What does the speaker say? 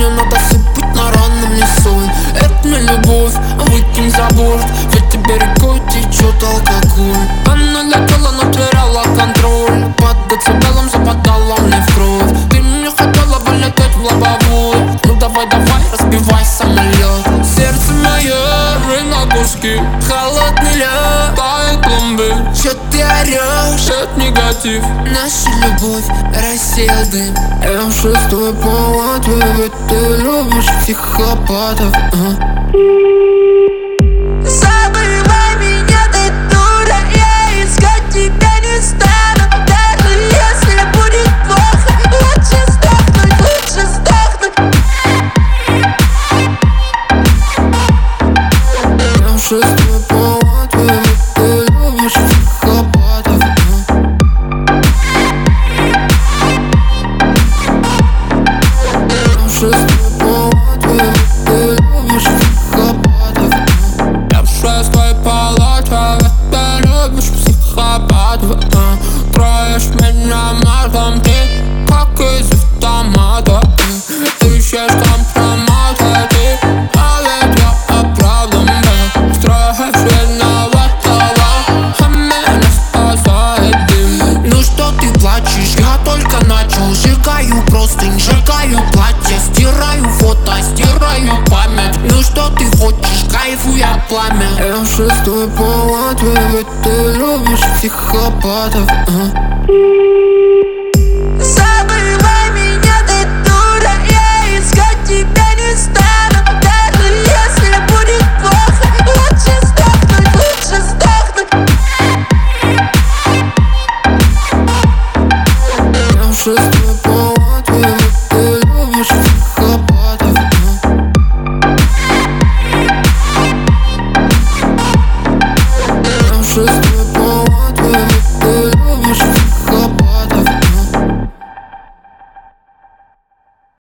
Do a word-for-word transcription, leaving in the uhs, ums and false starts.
мне надо сыпать на раны мне соль. Это не любовь, выкинь за борт. Ведь тебе рекой течет алкоголь. Она летела, но теряла контроль. Под децибелом западала мне в кровь. Ты мне хотела вылететь в лобовую. Ну давай, давай, разбивай самолет. Сердце мое на куски, холодный лед, тает пломбы. Чё ты орёшь? Это негатив. Наша любовь рассеял дым. Я в шестой палате, ведь ты любишь психопатов, а? Забывай меня, ты дура, я искать тебя не стану. Даже если будет плохо, лучше сдохнуть, лучше сдохнуть. Я в шестой палате, ведь ты любишь психопатов, а? Я в шестой палате, ведь ты любишь психопатов, а? Я в шестой палате, ведь ты любишь психопатов, а? Троишь меня матом, ты как из автомата. Ты ищешь компроматы, ты, а ведь я оправдан, да. Строишь виноватого, а меня спасает дым. Ну что ты плачешь, я только начал. Сжигаю простынь, сжигаю платье, стираю фото, стираю память. Ну что ты хочешь, кайфуя пламя. Я в шестой палате, ведь ты любишь психопатов, а? Забывай меня, ты дура, я искать тебя не стану. Даже если будет плохо, лучше сдохнуть, лучше сдохнуть. Я в шестой